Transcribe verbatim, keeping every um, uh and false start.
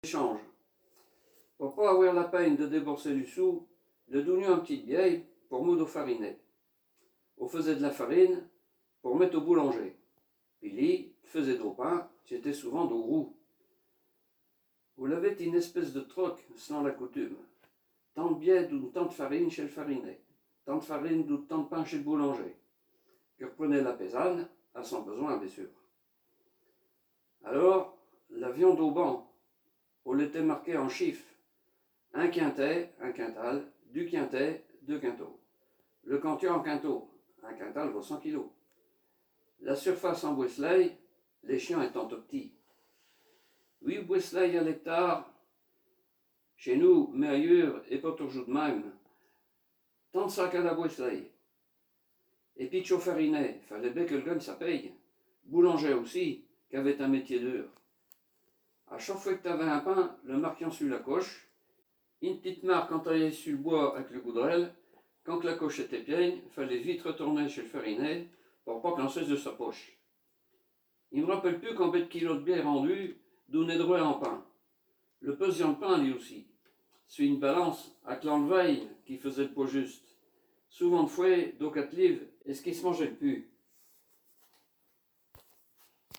Échange. Pour pas avoir la peine de débourser du sou, le dounion une petite vieille pour moudre au farinet. On faisait de la farine pour mettre au boulanger. Puis lui, faisait de pain, c'était souvent de roux. Vous l'avez une espèce de troc selon la coutume. Tant de biais ou tant de farine chez le farinet. Tant de farine ou tant de pain chez le boulanger. Que reprenait la paysanne, à son besoin bien sûr. Alors, la viande au banc, on l'était marqué en chiffres. Un quintet, un quintal, du quintet, deux quintaux. Le quantier en quintaux, un quintal vaut cent kilos. La surface en Wesley, les chiens étant tout petits. huit Wesley à l'hectare, chez nous, mais ailleurs, et pas toujours de même. Tant de sacs à la Wesley. Et puis de chauffarinet, fallait bien que le gagne ça paye. Boulanger aussi, qui avait un métier dur. À chaque fois que tu avais un pain, le marquant sur la coche, une petite marque entaillée sur le bois avec le goudrel. Quand la coche était pleine, il fallait vite retourner chez le farinet pour pas qu'on cesse de sa poche. Il ne me rappelle plus combien de kilos de bière rendu, d'où n'est droit en pain. Le pesant de pain, lui aussi. C'est une balance avec l'enleveil qui faisait le poids juste. Souvent de fouet, d'au quatre livres, et ce qui se mangeait le plus.